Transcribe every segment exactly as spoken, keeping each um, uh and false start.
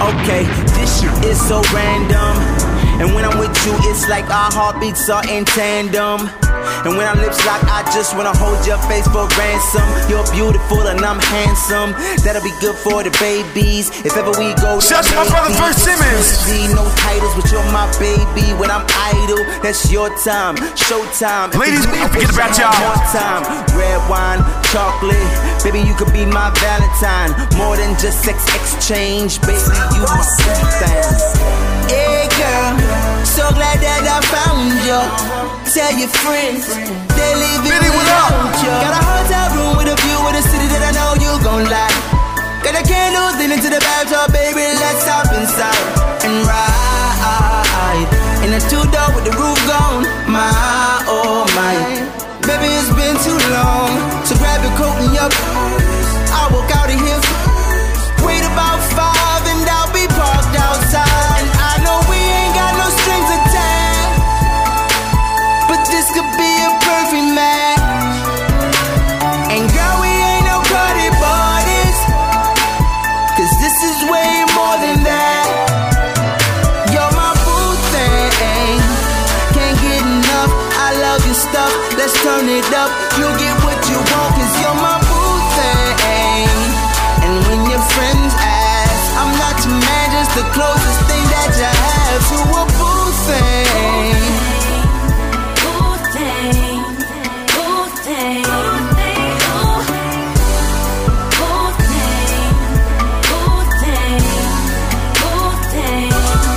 Okay, this shit is so random. And when I'm with you, it's like our heartbeats are in tandem. And when our lips lock, I just wanna hold your face for ransom. You're beautiful and I'm handsome. That'll be good for the babies. If ever we go, shout out to my brother First Simmons. No titles, but you're my baby. When I'm idle, that's your time, showtime. Ladies, we forget about y'all. More time, red wine, chocolate. Baby, you could be my Valentine. More than just sex exchange, baby, you my everything. Hey girl, so glad that I found you. Tell your friends, they leave it without you. Got a hotel room with a view of the city that I know you gon' like. Got a candle leaning to the bathtub, baby, let's hop inside and ride in a two-door with the roof gone. My, oh my, baby, it's been too long. So grab your coat and your purse. I'll walk out of here. Wait about five and I'll be parked outside. And I know we ain't got no strings attached, but this could be a perfect match. And girl, we ain't no party bodies, cause this is way more than that. You're my boo thing, can't get enough. I love your stuff, let's turn it up. You'll get what you want, cause you're my boo thing. And when your friends ask, I'm not your man, just the closest thing that you have to a boo thing. Boo thing, boo thing, boo thing, boo thing, boo thing.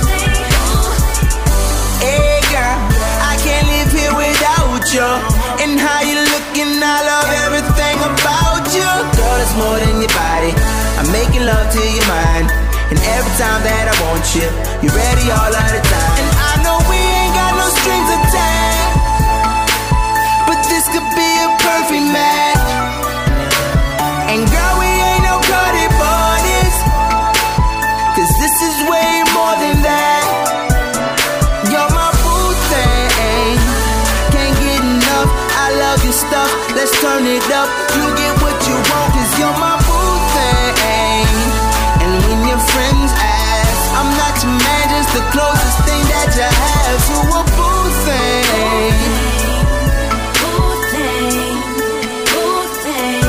Hey girl, I can't live here without you. And how you looking, I love everything about you. Girl, it's more than your body, I'm making love to your mind. And every time that I want you, you're ready all of the time. And I know we ain't got no strings attached, but this could be a perfect match. And girl, we ain't no party bodies, cause this is way more than that. You're my boo thing, can't get enough. I love your stuff, let's turn it up. You get what you want, cause you're my boo thing. And when your friends ask, I'm not your man, just the closest thing that you have to a boo thing. Boo thing, boo thing,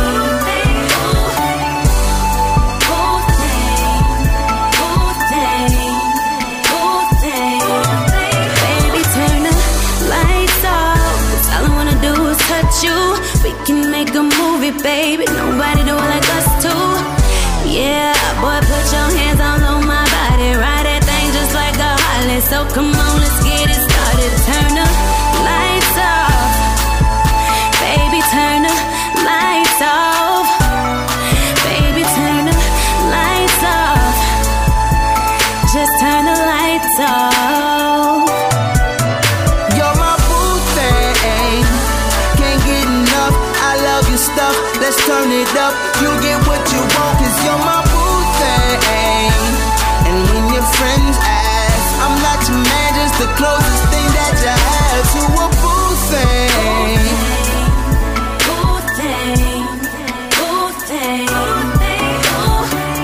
boo thing, boo thing, boo thing. Baby, turn the lights off, cause all I wanna do is touch you. We can make a movie, baby, nobody do it like us two. Yeah, boy, put your hands all on my body, ride that thing just like a Harley. So come on, let's get it started. Turn the lights off, baby, turn the lights off, baby, turn the lights off, just turn the lights off. You're my boo thing, can't get enough. I love your stuff, let's turn it up. You get what you want, cause you're my boo thing. And when your friends ask, I'm not your man, just the closest thing that you have to a boo thing. Boo thing, boo thing, boo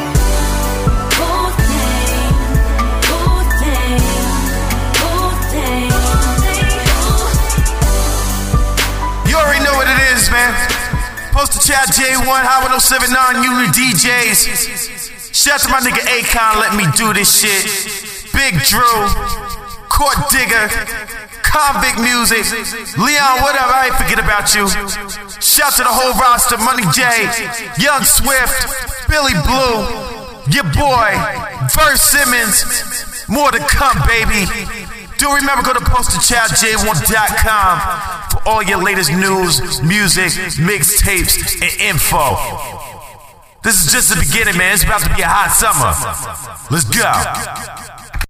thing, boo thing, boo thing. You already know what it is, man. Poster Chat J one, Howard oh seven nine, Unity D Js. Shout out to my nigga Akon, let me do this shit. Big Drew, Court Digger, Convict Music, Leon, what up? I ain't forget about you. Shout out to the whole roster, Money J, Young Swift, Billy Blue, your boy, First Simmons. More to come, baby. Do remember, go to poster chat j one dot com for all your latest news, music, mixtapes, and info. This is just the beginning, man. It's about to be a hot summer. Let's go.